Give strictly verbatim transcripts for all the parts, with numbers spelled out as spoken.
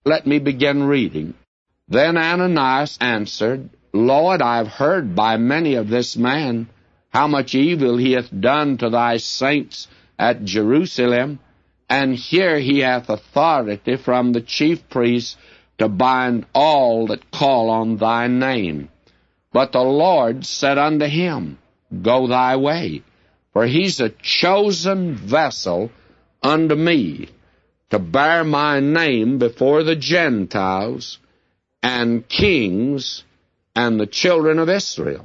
Let me begin reading. Then Ananias answered, Lord, I have heard by many of this man how much evil he hath done to thy saints at Jerusalem, and here he hath authority from the chief priests to bind all that call on thy name. But the Lord said unto him, Go thy way, for he's a chosen vessel unto me, to bear my name before the Gentiles and kings and the children of Israel.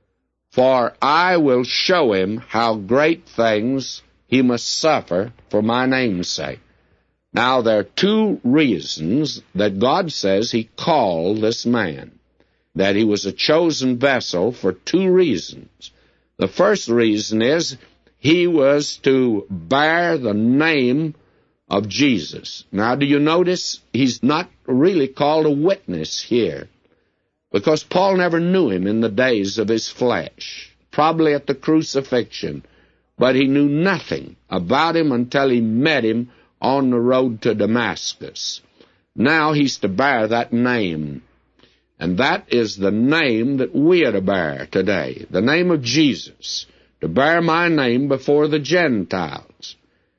For I will show him how great things he must suffer for my name's sake. Now there are two reasons that God says he called this man, that he was a chosen vessel for two reasons. The first reason is he was to bear the name of Jesus. Now, do you notice he's not really called a witness here? Because Paul never knew him in the days of his flesh, probably at the crucifixion, but he knew nothing about him until he met him on the road to Damascus. Now he's to bear that name, and that is the name that we are to bear today, the name of Jesus, to bear my name before the Gentiles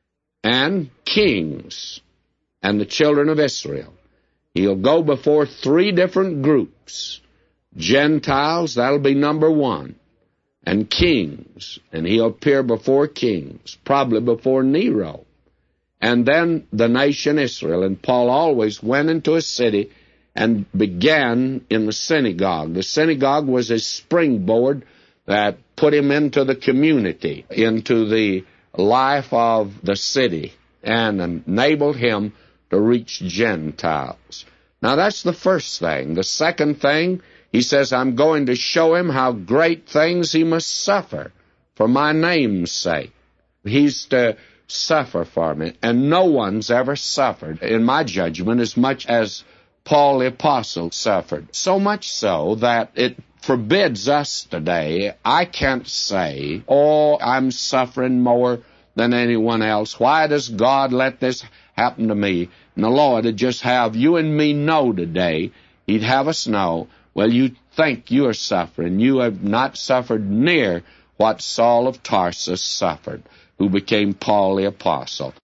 and kings and the children of Israel. He'll go before three different groups. Gentiles, that'll be number one, and kings, and he'll appear before kings, probably before Nero, and then the nation Israel. And Paul always went into a city and began in the synagogue. The synagogue was a springboard that put him into the community, into the life of the city, and enabled him to reach Gentiles. Now that's the first thing. The second thing, he says, I'm going to show him how great things he must suffer for my name's sake. He's to suffer for me, and no one's ever suffered, in my judgment, as much as Paul the Apostle suffered. So much so that it forbids us today. I can't say, oh, I'm suffering more than anyone else. Why does God let this happen to me? And the Lord would just have you and me know today, he'd have us know, well, you think you are suffering. You have not suffered near what Saul of Tarsus suffered, who became Paul the Apostle.